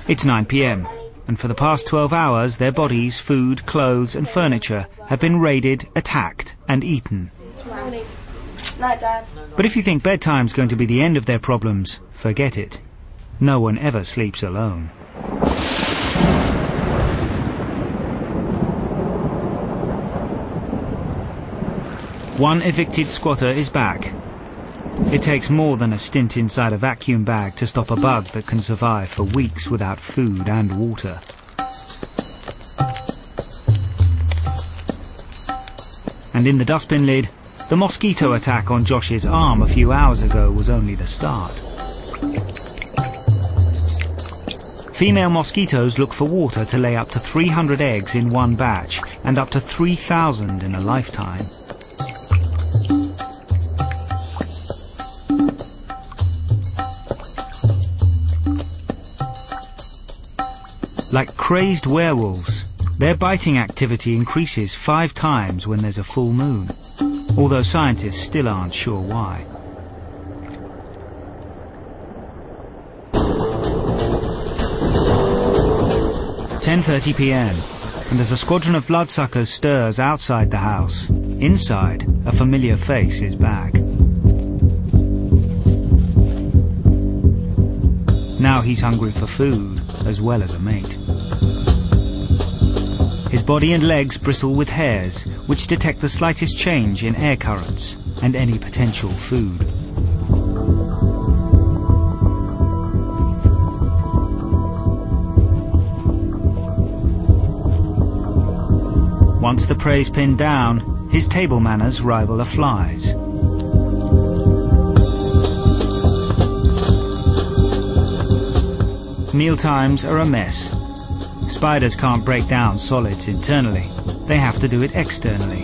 It's 9 p.m, and for the past 12 hours their bodies, food, clothes and furniture have been raided, attacked and eaten. Night, Dad. But if you think bedtime's going to be the end of their problems, forget it. No one ever sleeps alone. One evicted squatter is back. It takes more than a stint inside a vacuum bag to stop a bug that can survive for weeks without food and water. And in the dustbin lid, the mosquito attack on Josh's arm a few hours ago was only the start. Female mosquitoes look for water to lay up to 300 eggs in one batch and up to 3,000 in a lifetime. Like crazed werewolves, their biting activity increases 5 times when there's a full moon, although scientists still aren't sure why. "10:30 p.m, and as a squadron of bloodsuckers stirs outside the house, inside, a familiar face is back. Now he's hungry for food, as well as a mate. His body and legs bristle with hairs, which detect the slightest change in air currents and any potential food. Once the prey's pinned down, his table manners rival a fly's. Mealtimes are a mess. Spiders can't break down solids internally. They have to do it externally.